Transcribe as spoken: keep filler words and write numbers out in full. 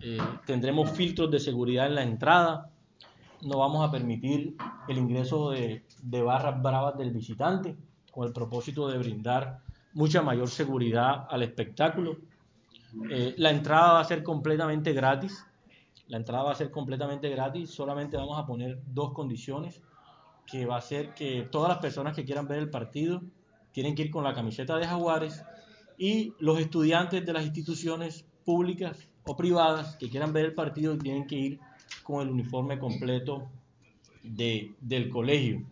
eh, tendremos filtros de seguridad en la entrada, no vamos a permitir el ingreso de, de barras bravas del visitante, con el propósito de brindar mucha mayor seguridad al espectáculo. Eh, la entrada va a ser completamente gratis, la entrada va a ser completamente gratis, solamente vamos a poner dos condiciones, que va a ser que todas las personas que quieran ver el partido tienen que ir con la camiseta de Jaguares, y los estudiantes de las instituciones públicas o privadas que quieran ver el partido tienen que ir con el uniforme completo de, del colegio.